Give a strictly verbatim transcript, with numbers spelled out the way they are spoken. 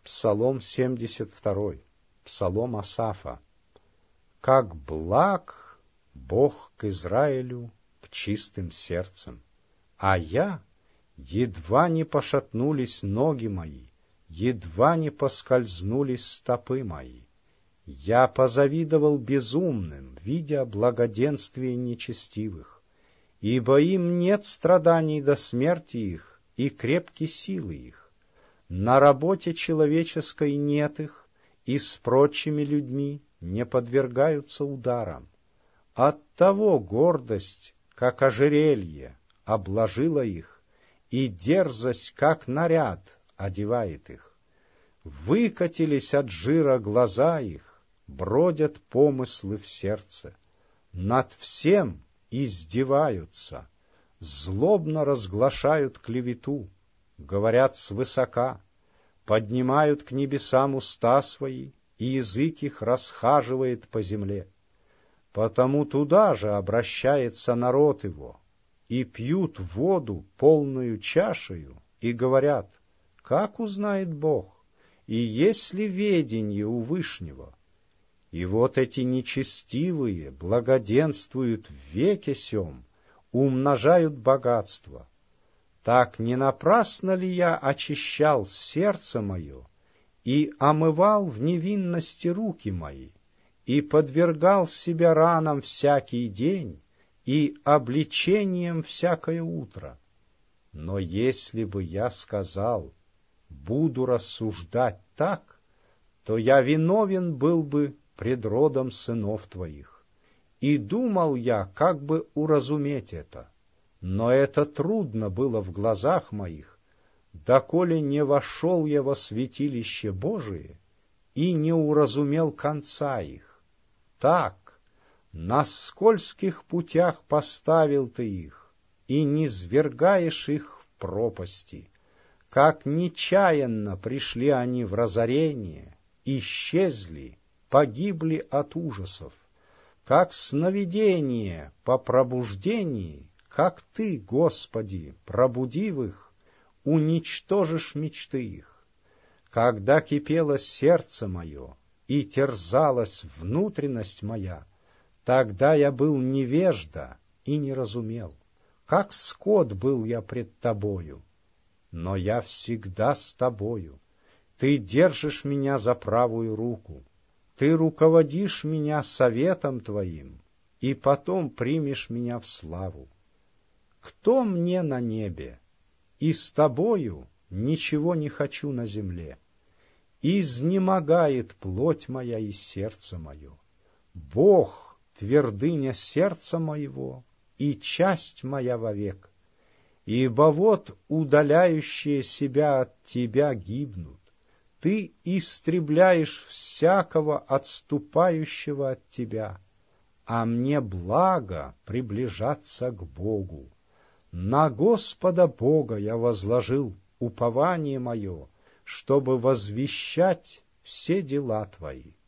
Псалом семьдесят два, псалом Асафа. «Как благ Бог к Израилю, к чистым сердцем, а я, едва не пошатнулись ноги мои, едва не поскользнулись стопы мои. Я позавидовал безумным, видя благоденствие нечестивых, ибо им нет страданий до смерти их и крепки силы их. На работе человеческой нет их, и с прочими людьми не подвергаются ударам. Оттого гордость, как ожерелье, обложила их, и дерзость, как наряд, одевает их. Выкатились от жира глаза их, бродят помыслы в сердце. Над всем издеваются, злобно разглашают клевету, говорят свысока, поднимают к небесам уста свои, и язык их расхаживает по земле. Потому туда же обращается народ его, и пьют воду полную чашею, и говорят: как узнает Бог, и есть ли веденье у Вышнего? И вот эти нечестивые благоденствуют в веке сем, умножают богатство. Так не напрасно ли я очищал сердце мое и омывал в невинности руки мои, и подвергал себя ранам всякий день и обличением всякое утро? Но если бы я сказал: буду рассуждать так, то я виновен был бы пред родом сынов твоих. И думал я, как бы уразуметь это. Но это трудно было в глазах моих, доколе не вошел я во святилище Божие и не уразумел конца их. Так, на скользких путях поставил ты их, и низвергаешь их в пропасти. Как нечаянно пришли они в разорение, исчезли, погибли от ужасов. Как сновидение по пробуждении, как ты, Господи, пробудив их, уничтожишь мечты их. Когда кипело сердце мое и терзалась внутренность моя, тогда я был невежда и не разумел. Как скот был я пред тобою, но я всегда с тобою. Ты держишь меня за правую руку, ты руководишь меня советом твоим, и потом примешь меня в славу. Кто мне на небе? И с тобою ничего не хочу на земле. Изнемогает плоть моя и сердце мое. Бог — твердыня сердца моего и часть моя вовек. Ибо вот удаляющие себя от тебя гибнут. Ты истребляешь всякого отступающего от тебя, а мне благо приближаться к Богу. На Господа Бога я возложил упование мое, чтобы возвещать все дела твои.